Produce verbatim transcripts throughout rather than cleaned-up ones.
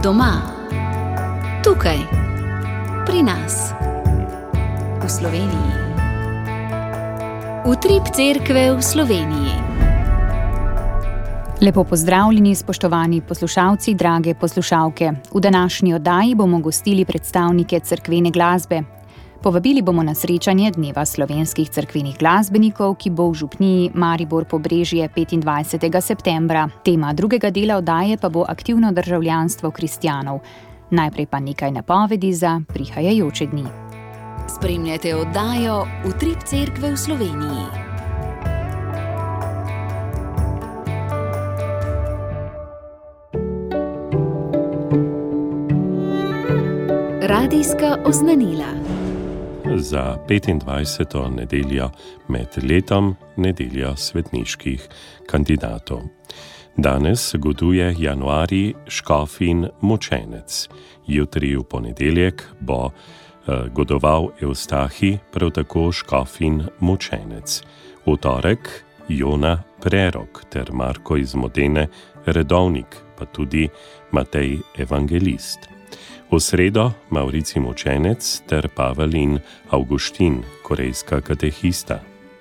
Doma, tukaj, pri nas, v Sloveniji. Utrip cerkve v Sloveniji. Lepo pozdravljeni, spoštovani poslušalci, drage poslušalke. V današnji oddaji bomo gostili predstavnike cerkvene glasbe. Povabili bomo na srečanje Dneva slovenskih cerkvenih glasbenikov, ki bo v župniji Maribor-Pobrežje petindvajsetega septembra. Tema drugega dela oddaje pa bo aktivno državljanstvo kristjanov. Najprej pa nekaj napovedi za prihajajoče dni. Spremljate oddajo Utrip cerkve v Sloveniji. Radijska oznanila. Za petindvajseto nedeljo med letom nedeljo svetniških kandidatov. Danes goduje januarij škofin mučenec. Jutri v ponedeljek bo eh, godoval Evstahi, prav tako škofin mučenec. V torek Jona Prerok ter Marko iz Modene redovnik, pa tudi Matej evangelist. V sredo Mavricij mučenec ter Pavel in Avguštin, korejska katehista.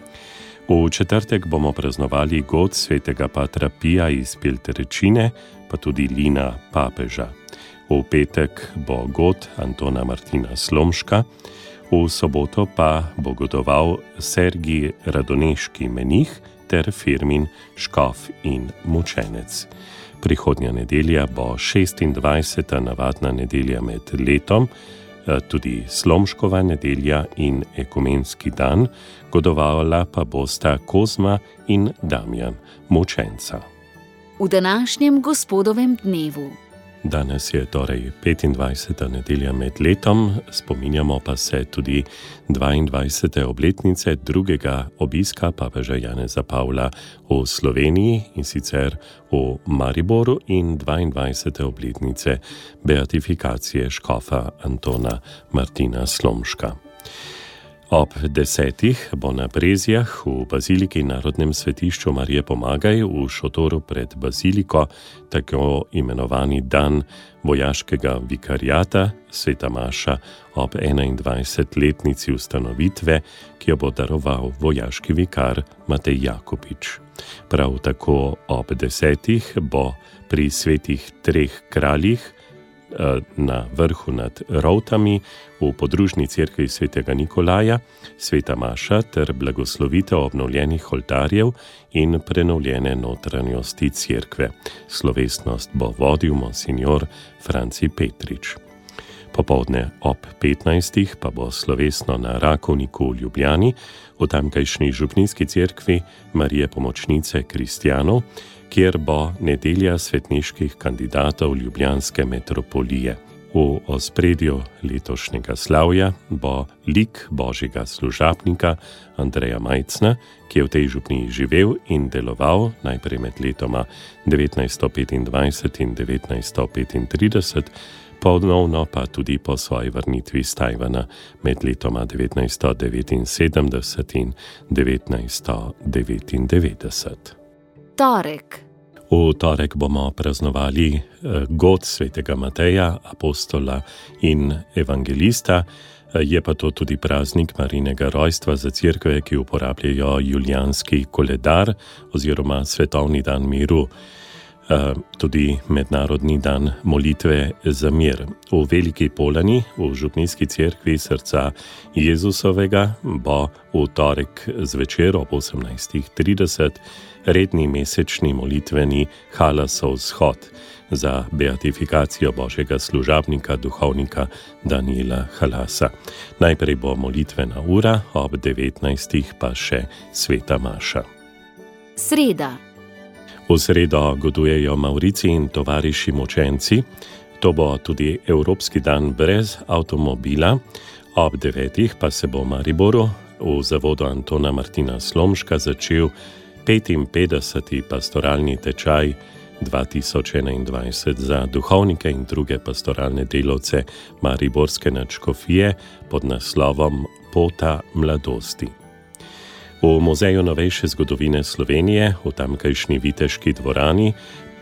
V četrtek bomo praznovali god svetega patra Pija iz Pilterečine, pa tudi Lina papeža. V petek bo god Antona Martina Slomška, v soboto pa bo godoval Sergij Radoneški menih ter Firmin škof in mučenec. Prihodnja nedelja bo šestindvajseta navadna nedelja med letom, tudi Slomškova nedelja in ekumenski dan, godovala pa bosta Kozma in Damjan mučenca. V današnjem gospodovem dnevu. Danes je torej petindvajseta nedelja med letom, spominjamo pa se tudi dvaindvajsete obletnice drugega obiska papeža Janeza Pavla v Sloveniji, in sicer v Mariboru, in dvaindvajsete obletnice beatifikacije škofa Antona Martina Slomška. Ob desetih bo na Brezjah v Baziliki Narodnem svetišču Marije Pomagaj v šotoru pred Baziliko tako imenovani dan vojaškega vikariata, sveta maša ob enaindvajsetletnici ustanovitve, ki jo bo daroval vojaški vikar Matej Jakopič. Prav tako ob desetih bo pri svetih treh kraljih na vrhu nad Rovtami v podružni cerkvi svetega Nikolaja sveta maša ter blagoslovitev obnovljenih oltarjev in prenovljene notranjosti cerkve. Slovesnost bo vodil monsinjor Franci Petrič. Popoldne ob petnajstih pa bo slovesno na Rakovniku v Ljubljani v tamkajšnji župnijski cerkvi Marije Pomočnice kristjanov, kjer bo nedelja svetniških kandidatov ljubljanske metropolije. V ospredju letošnjega slavja bo lik božjega služabnika Andreja Majcna, ki je v tej župniji živel in deloval najprej med letoma devetnajststo petindvajset in devetnajststo petintrideset, ponovno pa tudi po svoji vrnitvi s Tajvana med letoma devetnajststo devetinsedemdeset in devetnajststo devetindevetdeset. Torek. V torek bomo praznovali god svetega Mateja, apostola in evangelista. Je pa to tudi praznik Marijinega rojstva za cerkve, ki uporabljajo julijanski koledar oziroma svetovni dan miru, tudi mednarodni dan molitve za mir. V Veliki Polani, v župnijski cerkvi srca Jezusovega, bo v torek zvečer ob osemnajstih trideset redni mesečni molitveni Halasov shod za beatifikacijo božjega služabnika, duhovnika Danijela Halasa. Najprej bo molitvena ura, ob devetnajstih pa še sveta maša. Sreda. V sredo godujejo Mavricij in tovariši mučenci. To bo tudi Evropski dan brez avtomobila. Ob devetih pa se bo v Mariboru v zavodu Antona Martina Slomška začel petinpetdeseti pastoralni tečaj dva tisoč enaindvajset za duhovnike in druge pastoralne delavce mariborske nadškofije pod naslovom Pota mladosti. V Muzeju novejše zgodovine Slovenije v tamkajšnji viteški dvorani pa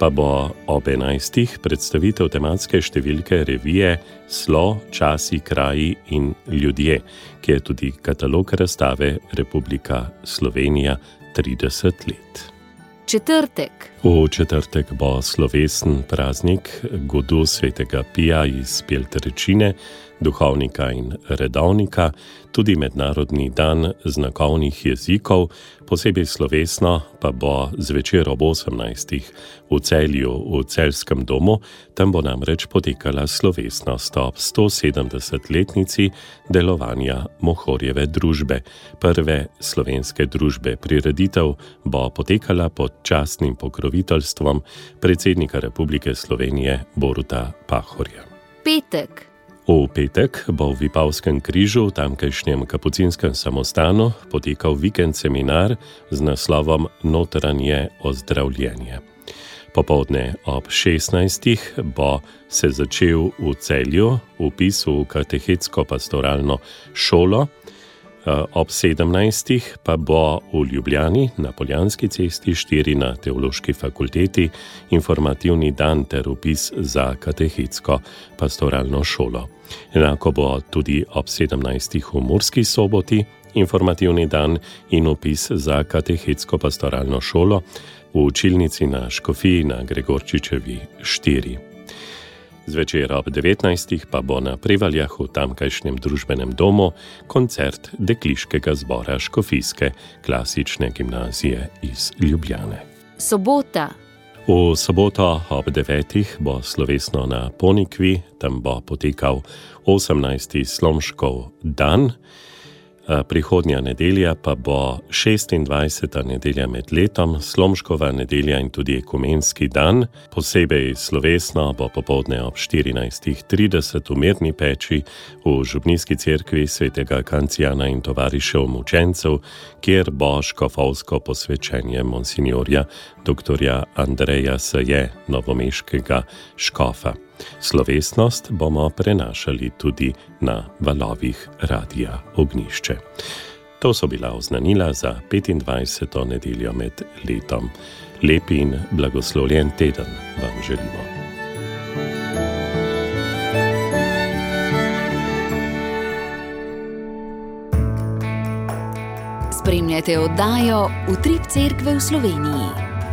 pa bo ob enajstih predstavitev tematske številke revije Slo, časi, kraji in ljudje, ki je tudi katalog razstave Republika Slovenija trideset let. Četrtek. V četrtek bo slovesen praznik godu svetega Pija iz Peltrečine, duhovnika in redovnika, tudi mednarodni dan znakovnih jezikov, posebej slovesno pa bo zvečer ob osemnajstih v Celju v Celjskem domu, tam bo namreč potekala slovesnost ob stosedemdesetletnici delovanja Mohorjeve družbe. Prve slovenske družbe. Prireditev bo potekala pod častnim pokroviteljstvom predsednika Republike Slovenije Boruta Pahorja. Petek. V petek bo v Vipavskem križu, tamkajšnjem kapucinskem samostanu, potekal vikend seminar z naslovom Notranje ozdravljenje. Popoldne ob šestnajstih bo se začel v Celju vpis v katehetsko-pastoralno šolo, ob sedemnajstih pa bo v Ljubljani na Poljanski cesti štiri na Teološki fakulteti informativni dan ter vpis za katehetsko-pastoralno šolo. Enako bo tudi ob sedemnajstih v Murski Soboti informativni dan in vpis za katehetsko-pastoralno šolo v učilnici na Škofiji na Gregorčičevi štiri. Zvečer ob devetnajstih pa bo na Prevaljah v tamkajšnjem družbenem domu koncert Dekliškega zbora Škofijske klasične gimnazije iz Ljubljane. Sobota. V soboto ob devetih bo slovesno na Ponikvi, tam bo potekal osemnajsti Slomškov dan. Prihodnja nedelja pa bo šestindvajseta nedelja med letom, Slomškova nedelja in tudi ekumenski dan. Posebej slovesno bo popoldne ob štirinajstih trideset v Mirni peči v Župnijski cerkvi svetega Kancijana in tovarišev mučencev, kjer bo škofovsko posvečenje monsinjorja doktorja Andreja Seje, novomeškega škofa. Slovesnost bomo prenašali tudi na valovih Radia Ognjišče. To so bila oznanila za petindvajseto nedeljo med letom. Lep in blagoslovljen teden vam želimo. Spremljate oddajo Utrip Cerkve v Sloveniji.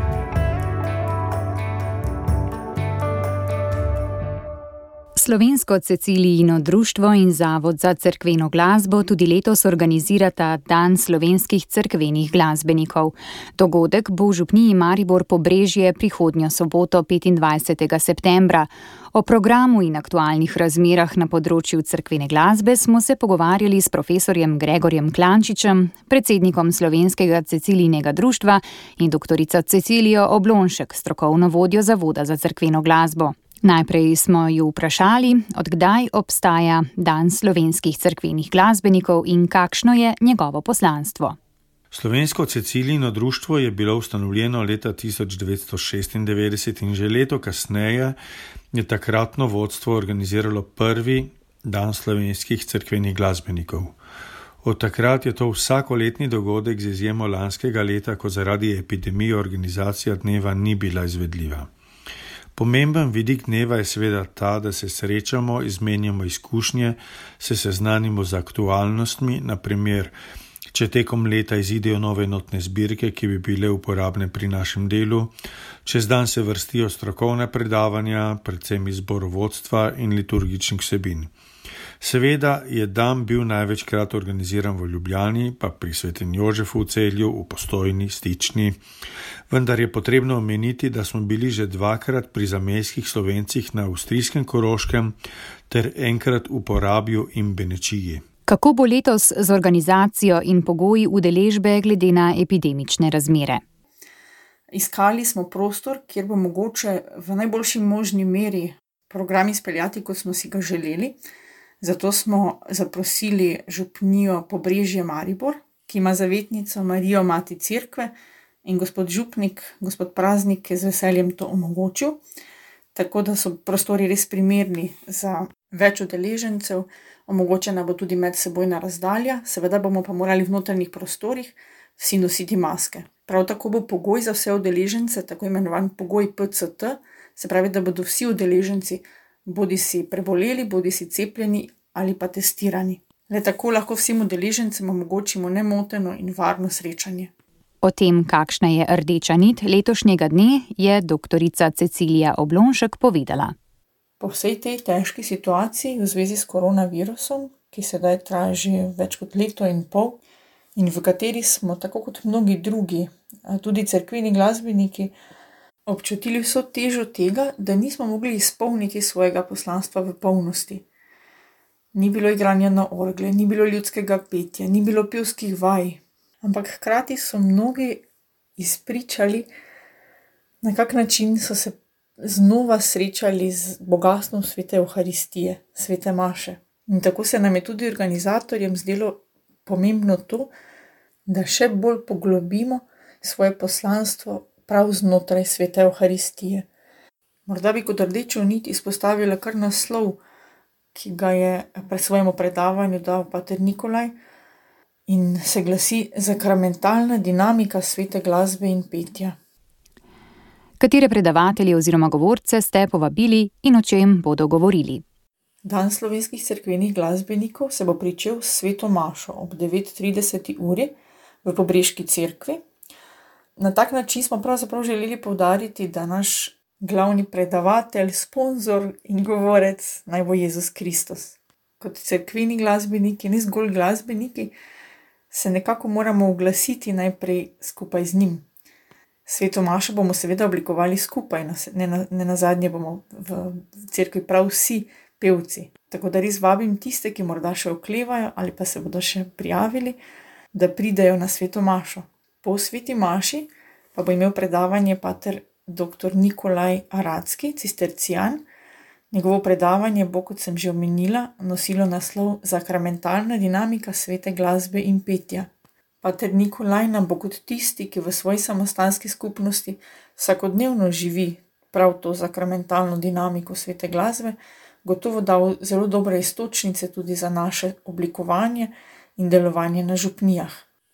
Slovensko Cecilijino društvo in Zavod za cerkveno glasbo tudi letos organizirata Dan slovenskih cerkvenih glasbenikov. Dogodek bo v župniji Maribor Pobrežje prihodnjo soboto petindvajsetega septembra. O programu in aktualnih razmerah na področju cerkvene glasbe smo se pogovarjali s profesorjem Gregorjem Klančičem, predsednikom Slovenskega Cecilijinega društva in doktorico Cecilijo Oblonšek, strokovno vodjo Zavoda za cerkveno glasbo. Najprej smo ju vprašali, od kdaj obstaja Dan slovenskih cerkvenih glasbenikov in kakšno je njegovo poslanstvo. Slovensko Cecilijino društvo je bilo ustanovljeno leta tisoč devetsto šestindevetdeset in že leto kasneje je takratno vodstvo organiziralo prvi Dan slovenskih cerkvenih glasbenikov. Od takrat je to vsakoletni dogodek z izjemo lanskega leta, ko zaradi epidemije organizacija dneva ni bila izvedljiva. Pomemben vidik dneva je seveda ta, da se srečamo, izmenjamo izkušnje, se seznanimo z aktualnostmi, na primer, če tekom leta izidejo nove notne zbirke, ki bi bile uporabne pri našem delu, čez dan se vrstijo strokovne predavanja, predvsem iz zborovodstva in liturgičnih vsebin. Seveda je dan bil največkrat organiziran v Ljubljani, pa pri Svetem Jožefu v Celju, v Postojni, Stični, vendar je potrebno omeniti, da smo bili že dvakrat pri zamejskih Slovencih na avstrijskem Koroškem ter enkrat v Porabju in Benečiji. Kako bo letos z organizacijo in pogoji udeležbe glede na epidemične razmere? Iskali smo prostor, kjer bo mogoče v najboljši možni meri program izpeljati, kot smo si ga želeli. Zato smo zaprosili župnijo Pobrežje Maribor, ki ima zavetnico Marijo Mati Cerkve, in gospod župnik, gospod Praznik je z veseljem to omogočil, tako da so prostori res primerni za več udeležencev, omogočena bo tudi medsebojna razdalja, seveda bomo pa morali v notranjih prostorih vsi nositi maske. Prav tako bo pogoj za vse udeležence, tako imenovan pogoj P C T, se pravi, da bodo vsi udeleženci bodi si preboleli, bodi si cepljeni ali pa testirani. Le tako lahko vsem udeležencem omogočimo nemoteno in varno srečanje. O tem, kakšna je rdeča nit letošnjega dne, je doktorica Cecilija Oblonšek povedala. Po vsej tej težki situaciji v zvezi s koronavirusom, ki sedaj traja že več kot leto in pol, in v kateri smo, tako kot mnogi drugi, tudi cerkveni glasbeniki, občutili vso težo tega, da nismo mogli izpolniti svojega poslanstva v polnosti. Ni bilo igranja na orgle, ni bilo ljudskega petja, ni bilo pevskih vaj, ampak hkrati so mnogi izpričali, na kak način so se znova srečali z bogastvom svete Evharistije, svete maše. In tako se nam je tudi organizatorjem zdelo pomembno to, da še bolj poglobimo svoje poslanstvo prav znotraj svete Evharistije. Morda bi kot rdečo nit izpostavila kar naslov, ki ga je pri svojemu predavanju dal pater Nikolaj in se glasi Sakramentalna dinamika svete glasbe in petja. Katere predavatelje oziroma govorce ste povabili in o čem bodo govorili? Dan slovenskih cerkvenih glasbenikov se bo pričel s sveto mašo ob devet trideset uri v Pobreški cerkvi. Na tak način smo pravzaprav želeli poudariti, da naš glavni predavatelj, sponzor in govorec naj bo Jezus Kristus. Kot cerkveni glasbeniki, ne zgolj glasbeniki, se nekako moramo oglasiti najprej skupaj z njim. Sveto mašo bomo seveda oblikovali skupaj, ne, na, ne nazadnje bomo v cerkvi prav vsi pevci. Tako da res vabim tiste, ki morda še oklevajo ali pa se bodo še prijavili, da pridejo na sveto mašo. Po sveti maši pa bo imel predavanje pater dr. Nikolaj Aradski, cistercijan. Njegovo predavanje bo, kot sem že omenila, nosilo naslov Sakramentalna dinamika svete glasbe in petja. Pater Nikolaj nam bo kot tisti, ki v svoji samostanski skupnosti vsakodnevno živi prav to sakramentalno dinamiko svete glasbe, gotovo dal zelo dobre iztočnice tudi za naše oblikovanje in delovanje na župnijah.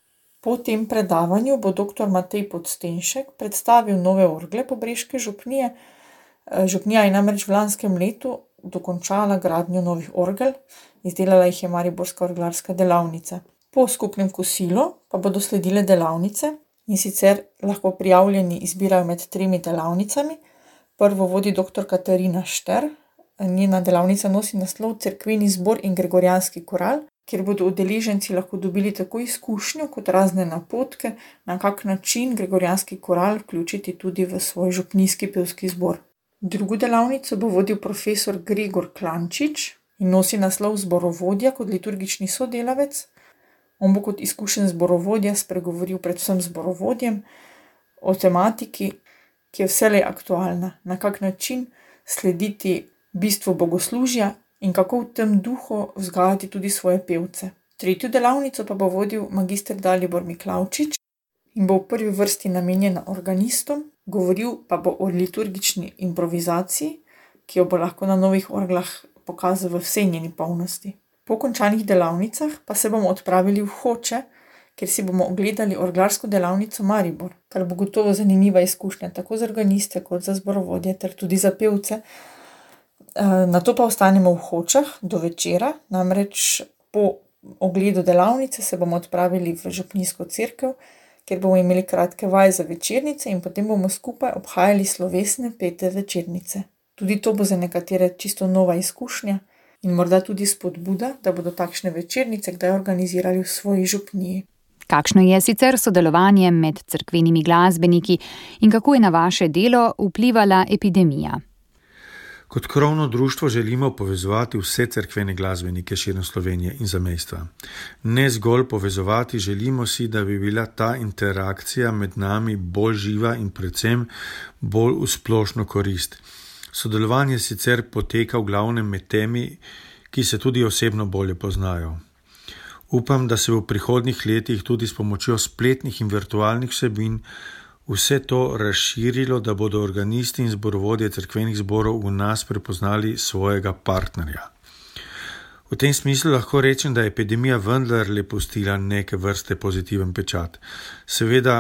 Po tem predavanju bo dr. Matej Podstenšek predstavil nove orgle Pobreške župnije. Župnija je namreč v lanskem letu dokončala gradnjo novih orgel, izdelala jih je mariborska orglarska delavnica. Po skupnem kosilu pa bodo sledile delavnice, in sicer lahko prijavljeni izbirajo med tremi delavnicami. Prvo vodi dr. Katarina Šter, njena delavnica nosi naslov Cerkveni zbor in gregorijanski koral, kjer bodo udeleženci lahko dobili tako izkušnjo kot razne napotke, na kak način gregorijanski koral vključiti tudi v svoj župnijski pevski zbor. Drugo delavnico bo vodil profesor Gregor Klančič in nosi naslov Zborovodja kot liturgični sodelavec. On bo kot izkušen zborovodja spregovoril predvsem zborovodjem o tematiki, ki je vselej aktualna, na kak način slediti bistvu bogoslužja in kako v tem duhu vzgajati tudi svoje pevce. Tretjo delavnico pa bo vodil magister Dalibor Miklavčič in bo v prvi vrsti namenjena organistom, govoril pa bo o liturgični improvizaciji, ki jo bo lahko na novih orglah pokazal v vsej njeni polnosti. Po končanih delavnicah pa se bomo odpravili v Hoče, kjer si bomo ogledali orglarsko delavnico Maribor, kar bo gotovo zanimiva izkušnja tako za organiste kot za zborovodje ter tudi za pevce. Nato pa ostanemo v Hočah do večera, namreč po ogledu delavnice se bomo odpravili v župnijsko cerkev, kjer bomo imeli kratke vaje za večernice in potem bomo skupaj obhajali slovesne pete večernice. Tudi to bo za nekatere čisto nova izkušnja in morda tudi spodbuda, da bodo takšne večernice kdaj organizirali v svoji župniji. Kakšno je sicer sodelovanje med cerkvenimi glasbeniki in kako je na vaše delo vplivala epidemija? Kot krovno društvo želimo povezovati vse cerkvene glasbenike širom Slovenije in zamejstva. Ne zgolj povezovati, želimo si, da bi bila ta interakcija med nami bolj živa in predvsem bolj v splošno korist. Sodelovanje sicer poteka v glavnem med temi, ki se tudi osebno bolje poznajo. Upam, da se v prihodnjih letih tudi s pomočjo spletnih in virtualnih vsebin vse to razširilo, da bodo organisti in zborovodje cerkvenih zborov v nas prepoznali svojega partnerja. V tem smislu lahko rečem, da je epidemija vendarle pustila neke vrste pozitiven pečat. Seveda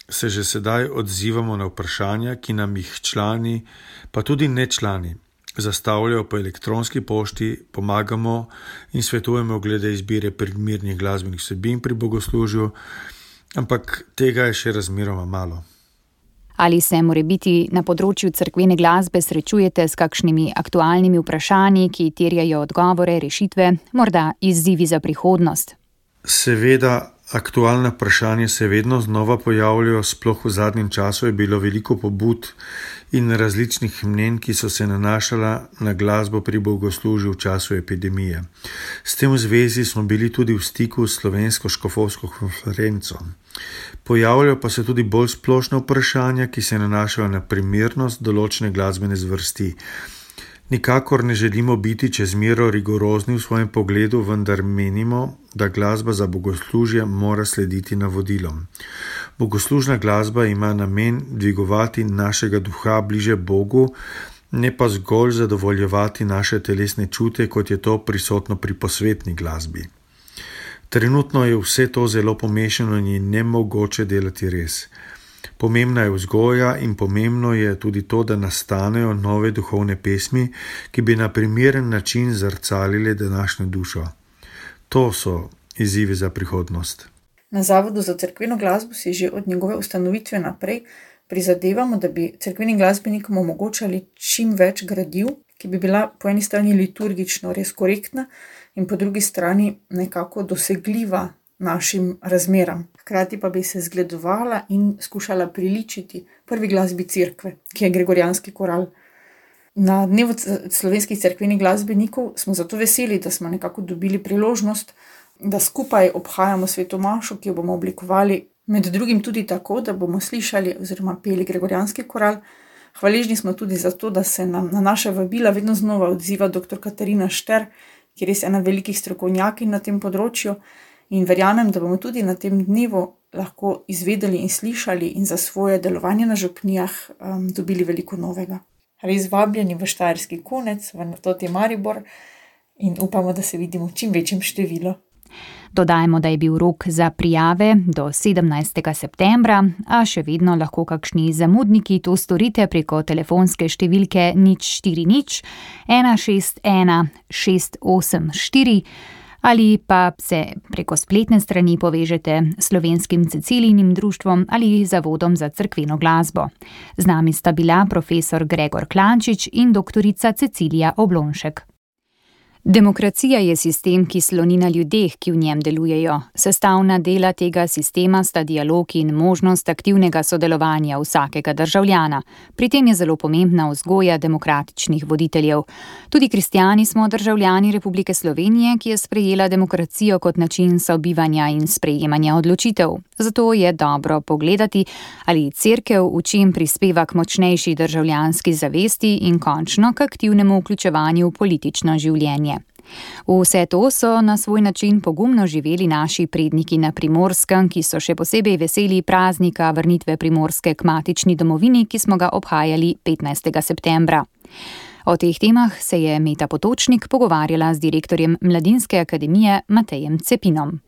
se že sedaj odzivamo na vprašanja, ki nam jih člani, pa tudi nečlani, zastavljajo po elektronski pošti, pomagamo in svetujemo glede izbire primernih glasbenih vsebin pri bogoslužju, ampak tega je še razmeroma malo. Ali se morebiti na področju cerkvene glasbe srečujete s kakšnimi aktualnimi vprašanji, ki terjajo odgovore, rešitve, morda izzivi za prihodnost? Seveda, aktualna vprašanja se vedno znova pojavljajo, sploh v zadnjem času je bilo veliko pobud in različnih mnenj, ki so se nanašala na glasbo pri bogoslužju v času epidemije. S tem v zvezi smo bili tudi v stiku s Slovensko škofovsko konferenco. Pojavljajo pa se tudi bolj splošna vprašanja, ki se nanašajo na primernost določene glasbene zvrsti. Nikakor ne želimo biti čez mero rigorozni v svojem pogledu, vendar menimo, da glasba za bogoslužje mora slediti navodilom. Bogoslužna glasba ima namen dvigovati našega duha bliže Bogu, ne pa zgolj zadovoljevati naše telesne čute, kot je to prisotno pri posvetni glasbi. Trenutno je vse to zelo pomešano in je nemogoče delati res. Pomembna je vzgoja in pomembno je tudi to, da nastanejo nove duhovne pesmi, ki bi na primeren način zrcalile današnjo dušo. To so izzivi za prihodnost. Na Zavodu za cerkveno glasbo si že od njegove ustanovitve naprej prizadevamo, da bi cerkvenim glasbenikom omogočali čim več gradiv, ki bi bila po eni strani liturgično res korektna in po drugi strani nekako dosegljiva našim razmeram. Hkrati pa bi se zgledovala in skušala priličiti prvi glasbi cerkve, ki je gregorijanski koral. Na dnevu slovenskih cerkvenih glasbenikov smo zato veseli, da smo nekako dobili priložnost, da skupaj obhajamo sveto mašo, ki jo bomo oblikovali med drugim tudi tako, da bomo slišali oziroma peli gregorijanski koral. Hvaležni smo tudi za to, da se nam na naše vabila vedno znova odziva dr. Katarina Šter, ki je res ena velikih strokovnjakinj na tem področju, in verjamem, da bomo tudi na tem dnevu lahko izvedeli in slišali in za svoje delovanje na župnijah um, dobili veliko novega. Res vabljeni v Štajerski konec, v Toti Maribor in upamo, da se vidimo v čim večjem številu. Dodajmo, da je bil rok za prijave do sedemnajstega septembra, a še vedno lahko kakšni zamudniki to storite preko telefonske številke nič štiri nič ena šest ena šest osem štiri ali pa se preko spletne strani povežete s Slovenskim Cecilijnim društvom ali Zavodom za cerkveno glasbo. Z nami sta bila profesor Gregor Klančič in doktorica Cecilija Oblonšek. Demokracija je sistem, ki sloni na ljudeh, ki v njem delujejo. Sestavna dela tega sistema sta dialog in možnost aktivnega sodelovanja vsakega državljana. Pri tem je zelo pomembna vzgoja demokratičnih voditeljev. Tudi kristjani smo državljani Republike Slovenije, ki je sprejela demokracijo kot način sobivanja in sprejemanja odločitev. Zato je dobro pogledati, ali cerkev v čem prispeva k močnejši državljanski zavesti in končno k aktivnemu vključevanju v politično življenje. Vse to so na svoj način pogumno živeli naši predniki na Primorskem, ki so še posebej veseli praznika vrnitve Primorske k matični domovini, ki smo ga obhajali petnajstega septembra. O teh temah se je Meta Potočnik pogovarjala z direktorjem Mladinske akademije Matejem Cepinom.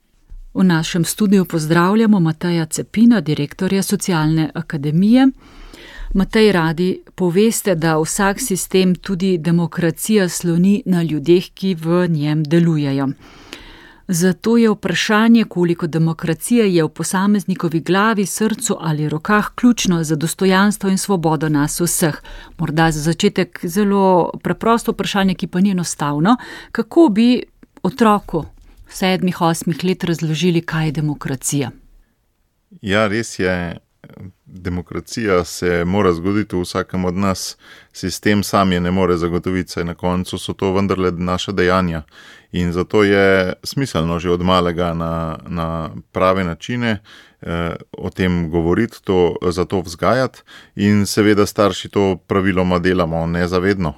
V našem studiu pozdravljamo Mateja Cepina, direktorja Socialne akademije. Matej, radi poveste, da vsak sistem, tudi demokracija, sloni na ljudeh, ki v njem delujejo. Zato je vprašanje, koliko demokracije je v posameznikovi glavi, srcu ali rokah, ključno za dostojanstvo in svobodo nas vseh. Morda za začetek zelo preprosto vprašanje, ki pa ni enostavno. Kako bi otroku sedmih, osmih let razložili, kaj je demokracija? Ja, res je. Demokracija se mora zgoditi v vsakem od nas. Sistem sam je ne more zagotoviti, saj na koncu so to vendarle naša dejanja. In zato je smiselno že od malega na, na prave načine eh, o tem govoriti, to, za to vzgajati in seveda starši to praviloma delamo nezavedno.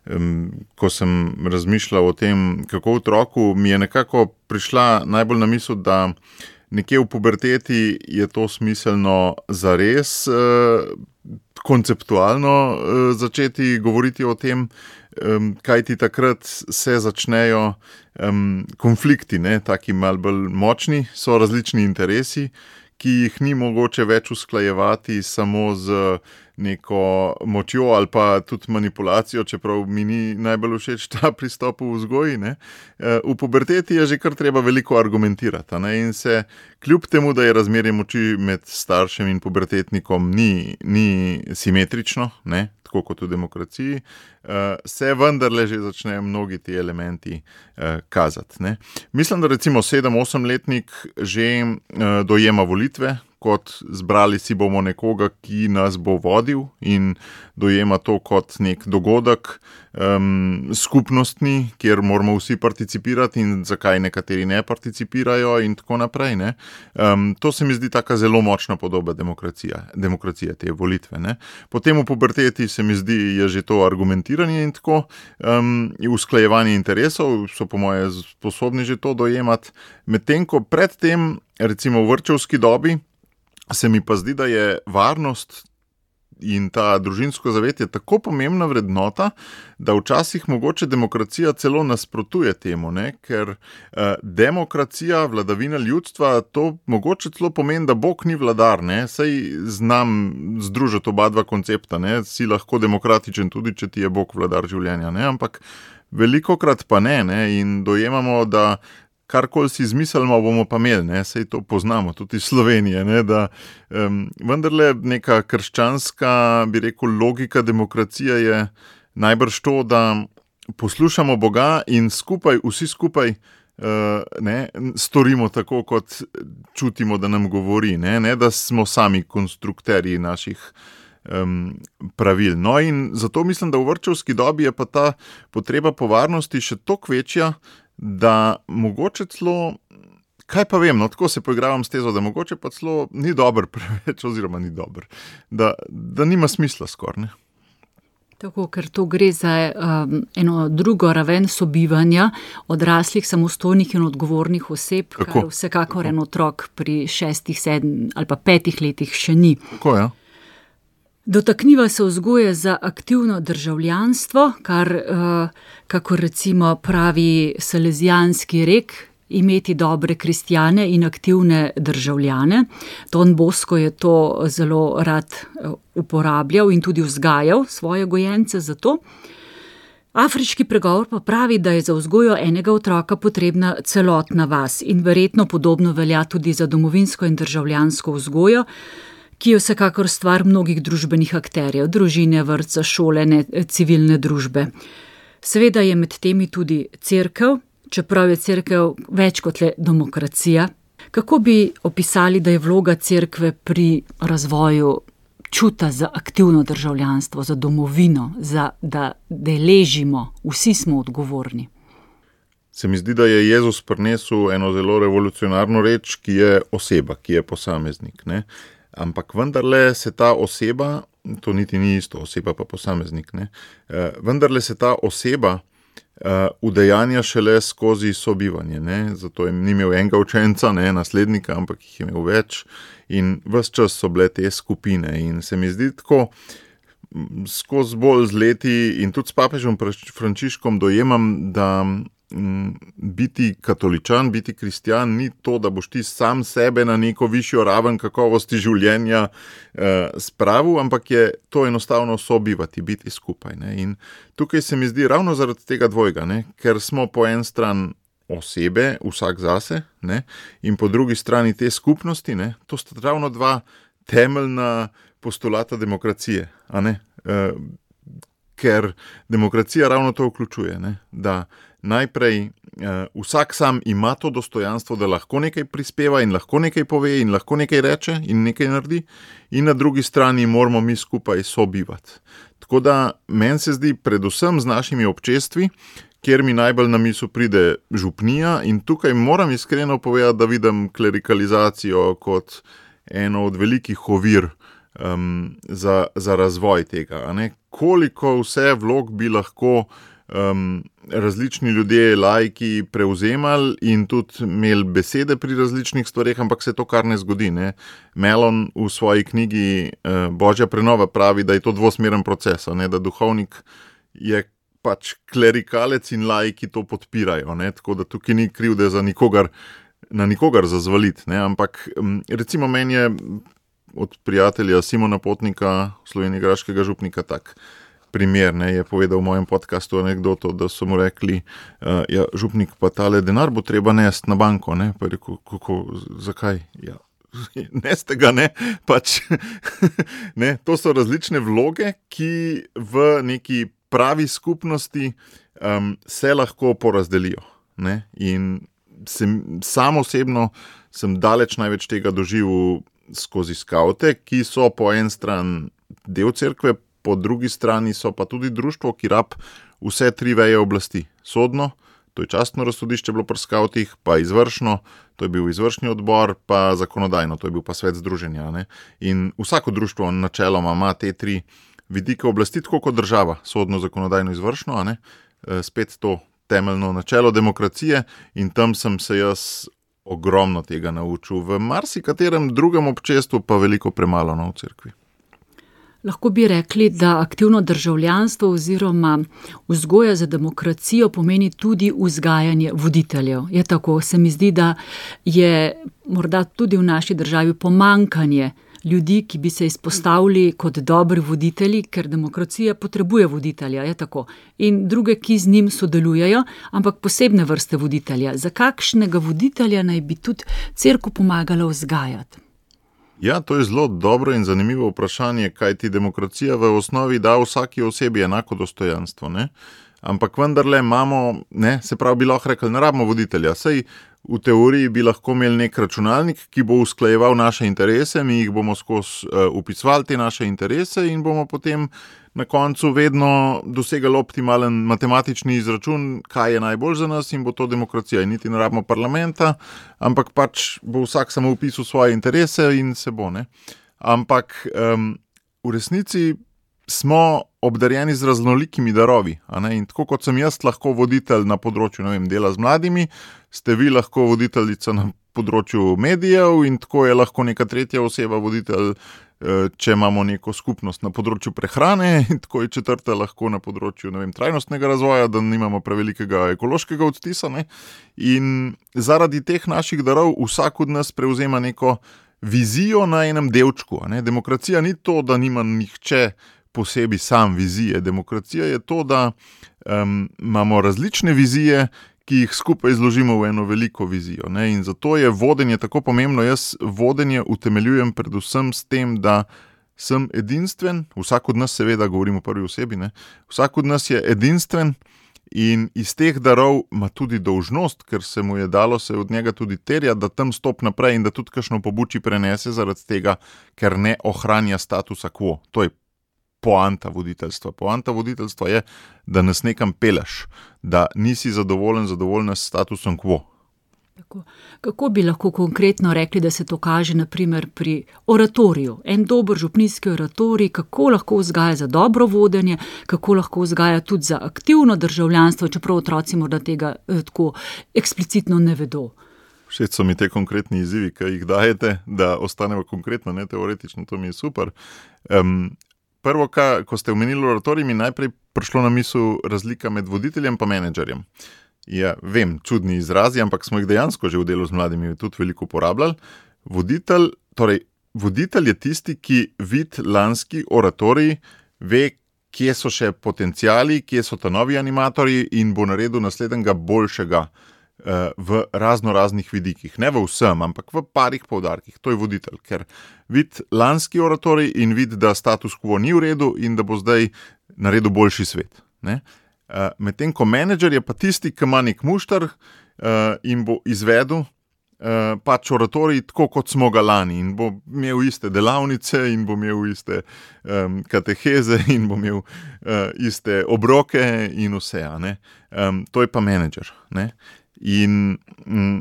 Ko sem razmišljal o tem, kako otroku, mi je nekako prišla najbolj na misel, da nekje v puberteti je to smiselno zares, eh, konceptualno eh, začeti govoriti o tem, eh, kaj ti takrat se začnejo eh, konflikti, ne, taki malo bolj močni, so različni interesi, ki jih ni mogoče več usklajevati samo z neko močjo ali pa tudi manipulacijo, čeprav mi ni najbolj všeč ta pristop v vzgoji. Ne. V puberteti je že kar treba veliko argumentirati, ne, in se kljub temu, da je razmerje moči med staršem in pubertetnikom ni, ni simetrično, ne, tako kot v demokraciji, se vendarle že začnejo mnogi ti elementi kazati. Ne. Mislim, da recimo sedem-osemletnik že dojema volitve, kot zbrali si bomo nekoga, ki nas bo vodil, in dojema to kot nek dogodek um, skupnostni, kjer moramo vsi participirati in zakaj nekateri ne participirajo in tako naprej. Ne. Um, to se mi zdi taka zelo močna podoba demokracije, demokracije te volitve. Ne. Potem v puberteti se mi zdi, je že to argumentiranje in tako, um, usklajevanje interesov, so po moje sposobni že to dojemati, medtem ko predtem, recimo v vrtčevski dobi, se mi pa zdi, da je varnost in ta družinsko zavetje tako pomembna vrednota, da včasih mogoče demokracija celo nasprotuje temu, ne? Ker eh, demokracija, vladavina ljudstva, to mogoče celo pomeni, da Bog ni vladar, ne? Saj znam združiti oba dva koncepta, ne? Si lahko demokratičen tudi, če ti je Bog vladar življenja, ne? Ampak velikokrat pa ne, ne? In dojemamo, da karkoli si izmislimo, bomo pa imeli, ne, sej to poznamo, tudi iz Slovenije, ne, da um, vendarle neka krščanska, bi rekel, logika demokracije je najbrž to, da poslušamo Boga in skupaj, vsi skupaj uh, ne, storimo tako, kot čutimo, da nam govori, ne, ne da smo sami konstrukterji naših um, pravil. No, in zato mislim, da v vrtčevski dobi je pa ta potreba po varnosti še toliko večja, da mogoče celo, kaj pa vem, no, tako se poigravam s tezo, da mogoče pa celo ni dober preveč, oziroma ni dober, da, da nima smisla skoraj, ne. Tako, ker to gre za um, eno drugo raven sobivanja odraslih, samostojnih in odgovornih oseb, Kako? Kar vsekakor Kako? En otrok pri šestih, sedmih ali pa petih letih še ni. Tako, ja. Dotakniva se vzgoje za aktivno državljanstvo, kar, kako recimo pravi salezijanski rek, imeti dobre kristjane in aktivne državljane. Don Bosco je to zelo rad uporabljal in tudi vzgajal svoje gojence za to. Afriški pregovor pa pravi, da je za vzgojo enega otroka potrebna celotna vas in verjetno podobno velja tudi za domovinsko in državljansko vzgojo, ki je vsekakor stvar mnogih družbenih akterjev, družine, vrtca, šole, ne, civilne družbe. Seveda je med temi tudi cerkev, čeprav je cerkev več kot le demokracija. Kako bi opisali, da je vloga cerkve pri razvoju čuta za aktivno državljanstvo, za domovino, za, da deležimo, vsi smo odgovorni? Se mi zdi, da je Jezus prinesel eno zelo revolucionarno reč, ki je oseba, ki je posameznik, ne. Ampak vendarle se ta oseba, to niti ni isto, oseba pa posameznik, ne, vendarle se ta oseba uh, udejanja šele skozi sobivanje, ne, zato je ni imel enega učenca, ne, naslednika, ampak jih je imel več in ves čas so bile te skupine in se mi zdi tako skozi bolj z leti in tudi s papežem Frančiškom dojemam, da biti katoličan, biti kristjan ni to, da boš ti sam sebe na neko višjo raven kakovosti življenja eh, spravil, ampak je to enostavno sobivati, biti skupaj. Ne? In tukaj se mi zdi ravno zaradi tega dvojga, ne? Ker smo po en stran osebe, vsak zase, ne? In po drugi strani te skupnosti, ne? To sta ravno dva temeljna postulata demokracije, a ne? Eh, ker demokracija ravno to vključuje, ne? Da najprej eh, vsak sam ima to dostojanstvo, da lahko nekaj prispeva in lahko nekaj pove in lahko nekaj reče in nekaj naredi, in na drugi strani moramo mi skupaj sobivati. Tako da meni se zdi predvsem z našimi občestvi, kjer mi najbolj na misel pride župnija, in tukaj moram iskreno povedati, da vidim klerikalizacijo kot eno od velikih ovir um, za, za razvoj tega. A ne? Koliko vse vlog bi lahko Um, različni ljudje, laiki prevzemali in tudi imeli besede pri različnih stvareh, ampak se to kar ne zgodi. Ne? Melon v svoji knjigi uh, Božja prenova pravi, da je to dvosmeren proces, ne? Da duhovnik je pač klerikalec in laiki to podpirajo, ne? Tako da tukaj ni krivde za nikogar na nikogar zazvaliti, ne? Ampak recimo meni je od prijatelja Simona Potnika, slovenjegraškega župnika, tak primer, ne, je povedal v mojem podcastu anekdoto, da so mu rekli, uh, ja, župnik, pa tale denar bo treba nesti na banko, ne, pa je rekel, kako, zakaj, ja, neste ga, ne, pač, ne, to so različne vloge, ki v neki pravi skupnosti um, se lahko porazdelijo, ne, in sem, sam osebno sem daleč največ tega doživel skozi skavte, ki so po en stran del cerkve, po drugi strani so pa tudi društvo, ki rab vse tri veje oblasti. Sodno, to je častno razsodišče bilo pri skavtih, pa izvršno, to je bil izvršni odbor, pa zakonodajno, to je bil pa svet združenja. Ne? In vsako društvo načeloma ima te tri vidike oblasti, tako kot država, sodno, zakonodajno, izvršno, a ne? Spet to temeljno načelo demokracije in tam sem se jaz ogromno tega naučil. V marsikaterem drugem občestvu pa veliko premalo, no, v cerkvi. Lahko bi rekli, da aktivno državljanstvo oziroma vzgoja za demokracijo pomeni tudi vzgajanje voditeljev. Je tako, se mi zdi, da je morda tudi v naši državi pomanjkanje ljudi, ki bi se izpostavili kot dobri voditelji, ker demokracija potrebuje voditelja, je tako. In druge, ki z njim sodelujejo, ampak posebne vrste voditelja. Za kakšnega voditelja naj bi tudi cerkev pomagala vzgajati? Ja, to je zelo dobro in zanimivo vprašanje, kaj ti demokracija v osnovi da vsaki osebi enako dostojanstvo, ne? Ampak vendarle imamo, ne, se pravi, bi lahko rekli, ne rabimo voditelja, sej v teoriji bi lahko imeli nek računalnik, ki bo usklajeval naše interese, mi jih bomo skozi uh, upisovali te naše interese in bomo potem na koncu vedno dosegali optimalen matematični izračun, kaj je najbolj za nas in bo to demokracija. In niti ne rabimo parlamenta, ampak pač bo vsak samo upisal svoje interese in se bo, ne. Ampak um, v resnici smo obdarjeni z raznolikimi darovi, a ne? In tako kot sem jaz lahko voditelj na področju, ne vem, dela z mladimi, ste vi lahko voditeljica na področju medijev in tako je lahko neka tretja oseba voditelj, če imamo neko skupnost na področju prehrane in tako je četrta lahko na področju, ne vem, trajnostnega razvoja, da nimamo prevelikega ekološkega odtisa, ne? In zaradi teh naših darov vsak od nas prevzema neko vizijo na enem delčku, a ne? Demokracija ni to, da nima nihče posebej sam vizije. Demokracija je to, da um, imamo različne vizije, ki jih skupaj zložimo v eno veliko vizijo, ne? In zato je vodenje tako pomembno. Jaz vodenje utemeljujem predvsem s tem, da sem edinstven, vsak od nas seveda govorim v prvi osebi, ne? Vsak od nas je edinstven in iz teh darov ima tudi dolžnost, ker se mu je dalo, se od njega tudi terja, da tam stop naprej in da tudi kakšno pobuči prenese zaradi tega, ker ne ohranja statusa quo. To je poanta voditeljstva. Poanta voditeljstva je, da nas nekam peleš, da nisi zadovoljen, zadovoljen s statusom quo. Tako. Kako bi lahko konkretno rekli, da se to kaže na primer pri oratoriju? En dober župnijski oratorij, kako lahko vzgaja za dobro vodenje, kako lahko vzgaja tudi za aktivno državljanstvo, čeprav otroci morda tega eh, tako eksplicitno ne vedo. Všeč so mi te konkretni izzivi, ki jih dajete, da ostanemo konkretno, ne teoretično, to mi je super. Um, Prvo, ko ste omenili oratorij, mi najprej prišlo na misel razlika med voditeljem pa menedžerjem. Ja, vem, čudni izrazi, ampak smo jih dejansko že v delu z mladimi tudi veliko uporabljali. Voditelj, torej, voditelj je tisti, ki vidi lanski oratorij, ve, kje so še potenciali, kje so ta novi animatorji in bo naredil naslednjega boljšega v razno raznih vidikih. Ne v vsem, ampak v parih poudarkih. To je voditelj, ker vidi lanski oratorij in vidi, da status quo ni v redu in da bo zdaj naredil boljši svet. Ne? Medtem ko menedžer je pa tisti, ki ima nek mušter in bo izvedel pač oratorij tako, kot smo ga lani in bo imel iste delavnice in bo imel iste um, kateheze in bo imel uh, iste obroke in vse. A ne? Um, to je pa menedžer. Ne? In mm,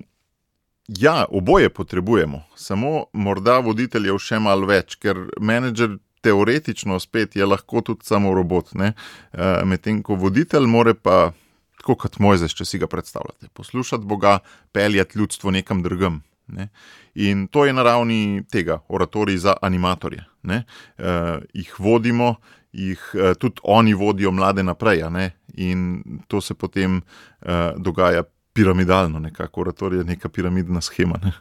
ja, oboje potrebujemo, samo morda voditeljev še malo več, ker menedžer teoretično spet je lahko tudi samo robot, ne? E, medtem ko voditelj more pa, tako kot Mojzes, če si ga predstavljate, poslušati Boga, peljati ljudstvo nekam drugam, ne? In to je na ravni tega, oratorij za animatorje, ne? E, jih vodimo, jih tudi oni vodijo mlade naprej, a ne? In to se potem e, dogaja piramidalno nekako, oratorij je neka piramidna shema. Ne.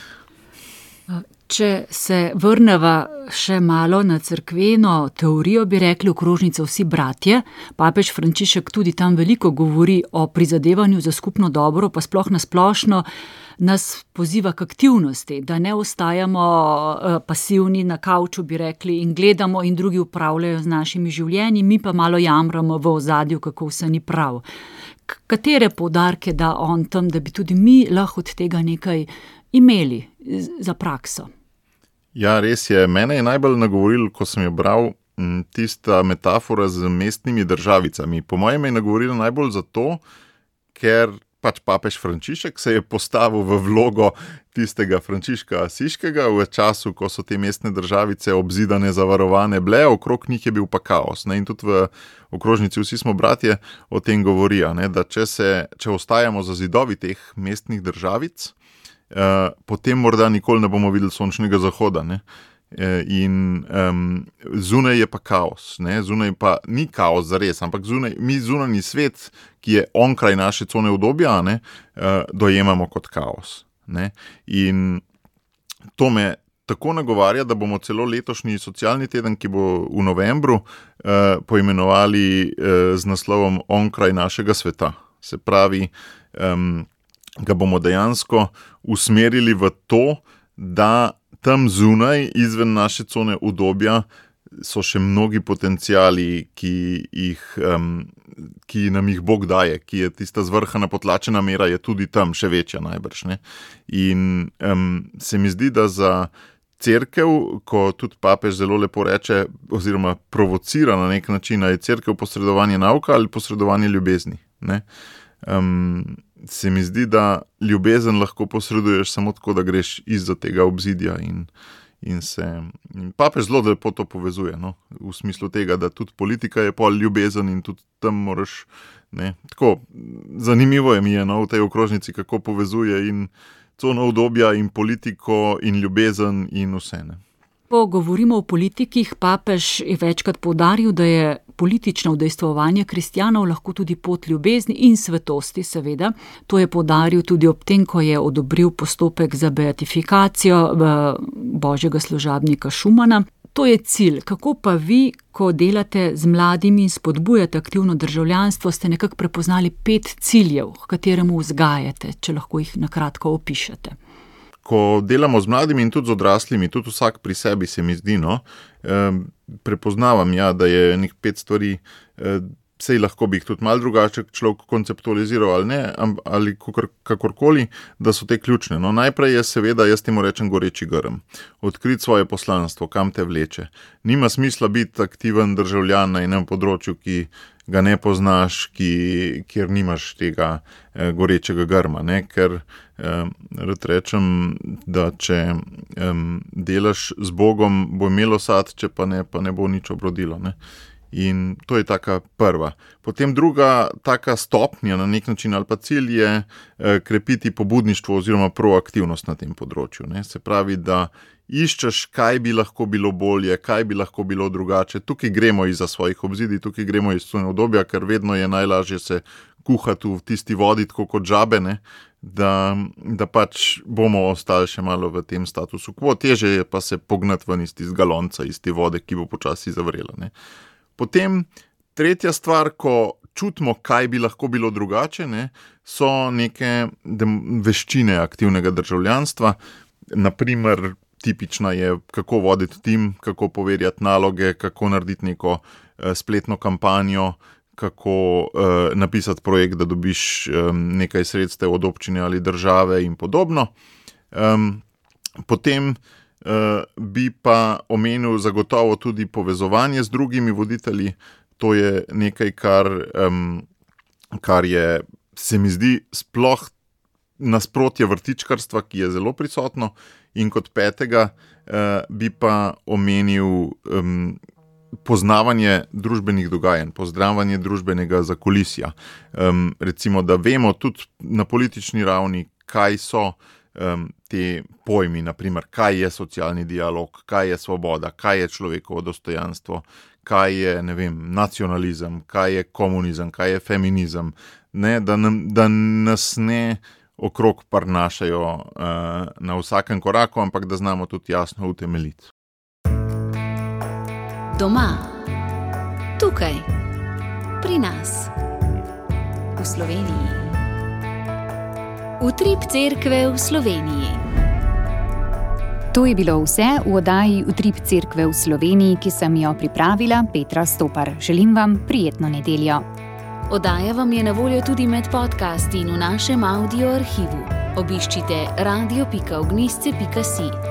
Če se vrneva še malo na cerkveno teorijo, bi rekli okrožnice vsi bratje. Papež Frančišek tudi tam veliko govori o prizadevanju za skupno dobro, pa sploh nasplošno nas poziva k aktivnosti, da ne ostajamo pasivni na kavču, bi rekli, in gledamo in drugi upravljajo z našimi življenji, mi pa malo jamramo v ozadju, kako vse ni prav. Katere poudarke da on tam, da bi tudi mi lahko od tega nekaj imeli za prakso? Ja, res je. Mene je najbolj nagovoril, ko sem jo bral, tista metafora z mestnimi državicami. Po mojem je nagovorila najbolj zato, ker pač papež Frančišek se je postavil v vlogo tistega Frančiška Asiškega v času, ko so te mestne državice obzidane, zavarovane bile, okrog njih je bil pa kaos. Ne? In tudi v okrožnici Vsi smo bratje o tem govorijo, ne? Da če, se, če ostajamo za zidovi teh mestnih državic, eh, potem morda nikoli ne bomo videli sončnega zahoda. Ne? In um, zunaj je pa kaos, ne? Zunaj pa ni kaos zares, ampak zunaj, mi zunanji svet, ki je onkraj naše cone udobja, ne, uh, dojemamo kot kaos. Ne? In to me tako nagovarja, da bomo celo letošnji socialni teden, ki bo v novembru, uh, poimenovali uh, z naslovom Onkraj našega sveta. Se pravi, um, ga bomo dejansko usmerili v to, da tam zunaj, izven naše cone udobja, so še mnogi potenciali, ki, jih, um, ki nam jih Bog daje, ki je tista zvrhana potlačena mera, je tudi tam še večja najbrž. Ne? In um, se mi zdi, da za cerkev, ko tudi papež zelo lepo reče, oziroma provocira na nek način, je cerkev posredovanje nauka ali posredovanje ljubezni. Ne? Um, se mi zdi, da ljubezen lahko posreduješ samo tako, da greš izza tega obzidja in, in se... In papež zelo lepo to povezuje, no? V smislu tega, da tudi politika je pol ljubezen in tudi tam moraš... Ne? Tako, zanimivo je mi je, no, v tej okrožnici, kako povezuje in cono udobja in politiko in ljubezen in vse, ne. Ko govorimo o politikih, papež je večkrat poudaril, da je politično udejstvovanje kristjanov lahko tudi pot ljubezni in svetosti, seveda. To je poudaril tudi ob tem, ko je odobril postopek za beatifikacijo božjega služabnika Šumana. To je cilj. Kako pa vi, ko delate z mladimi in spodbujate aktivno državljanstvo, ste nekako prepoznali pet ciljev, h kateremu vzgajate, če lahko jih na kratko opišete? Ko delamo z mladimi in tudi z odraslimi, tudi vsak pri sebi se mi zdi, no, eh, prepoznavam, ja, da je nek pet stvari, eh, sej lahko bi jih tudi malo drugače človek konceptualiziral ali ne, ali kakorkoli, da so te ključne. No, najprej je seveda, jaz temu rečem, goreči grm. Odkriti svoje poslanstvo, kam te vleče. Nima smisla biti aktiven državljan na enem področju, ki ga ne poznaš, ki, kjer nimaš tega eh, gorečega grma, ne? Ker eh, rad rečem, da če eh, delaš z Bogom, bo imelo sad, če pa ne, pa ne bo nič obrodilo, ne? In to je taka prva. Potem druga taka stopnja na nek način ali pa cilj je eh, krepiti pobudništvo oziroma proaktivnost na tem področju, ne? Se pravi, da iščeš, kaj bi lahko bilo bolje, kaj bi lahko bilo drugače. Tukaj gremo izza svojih obzidij, tukaj gremo iz cone udobja, ker vedno je najlažje se kuhati v tisti vodi, tako kot žabe, ne? Da, da pač bomo ostali še malo v tem statusu quo. Teže je pa se pognati ven iz tistega galonca, iz te vode, ki bo počasi zavrela, ne? Potem tretja stvar, ko čutimo, kaj bi lahko bilo drugače, ne, so neke veščine aktivnega državljanstva. Naprimer, tipična je, kako voditi tim, kako poverjati naloge, kako narediti neko eh, spletno kampanjo, kako eh, napisati projekt, da dobiš eh, nekaj sredstev od občine ali države in podobno. Um, potem Uh, bi pa omenil zagotovo tudi povezovanje z drugimi voditelji. To je nekaj, kar, um, kar je, se mi zdi, sploh nasprotje vrtičkarstva, ki je zelo prisotno. In kot petega uh, bi pa omenil um, poznavanje družbenih dogajanj, poznavanje družbenega zakulisja. Um, recimo, da vemo tudi na politični ravni, kaj so Um, te pojmi, naprimer, kaj je socialni dialog, kaj je svoboda, kaj je človekovo dostojanstvo, kaj je, ne vem, nacionalizem, kaj je komunizem, kaj je feminizem, ne, da, nam, da nas ne okrog prinašajo uh, na vsakem koraku, ampak da znamo tudi jasno utemeljiti. Doma, tukaj, pri nas, v Sloveniji. Utrip cerkve v Sloveniji. To je bilo vse v oddaji Utrip cerkve v Sloveniji, ki sem jo pripravila Petra Stopar. Želim vam prijetno nedeljo. Oddaja vam je na voljo tudi med podcasti in v našem audio arhivu. Obiščite radio pika ognjišče pika si.